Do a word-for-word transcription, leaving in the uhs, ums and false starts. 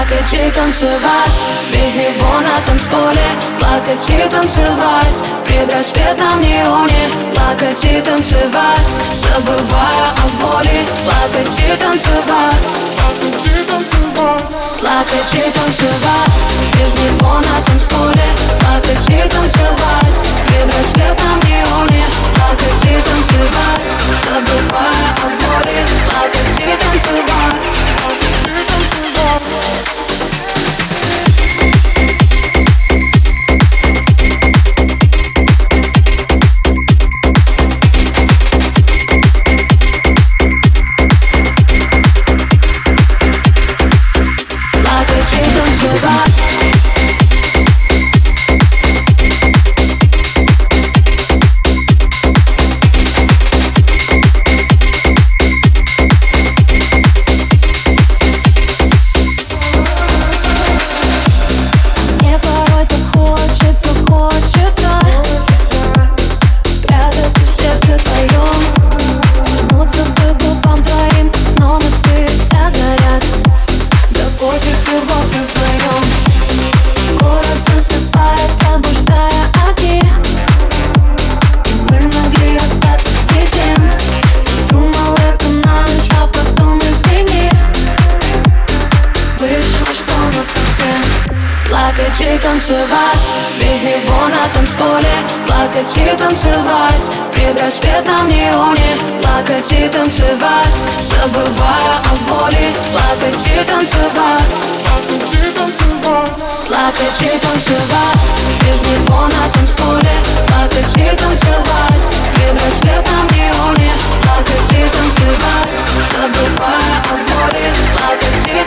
Плакать и танцевать, без него на танцполе. Плакать и танцевать, в предрассветном неоне. Плакать и танцевать, забывая о боли. Плакать и танцевать, плакать и танцевать. Плакать и танцевать, без него на танцполе. Плакать и танцевать, в предрассветном неоне. Плакать и танцевать, забывая о боли. Плакать и танцевать, плакать и танцевать. Плакать и танцевать, без него на танцполе. Плакать и танцевать, в предрассветном неоне. Плакать и танцевать, забывая о боли. Плакать и танцевать, плакать и танцевать. Плакать и танцевать, без него на танцполе. Плакать и танцевать, в предрассветном неоне. Плакать и танцевать, забывая о боли. Плакать и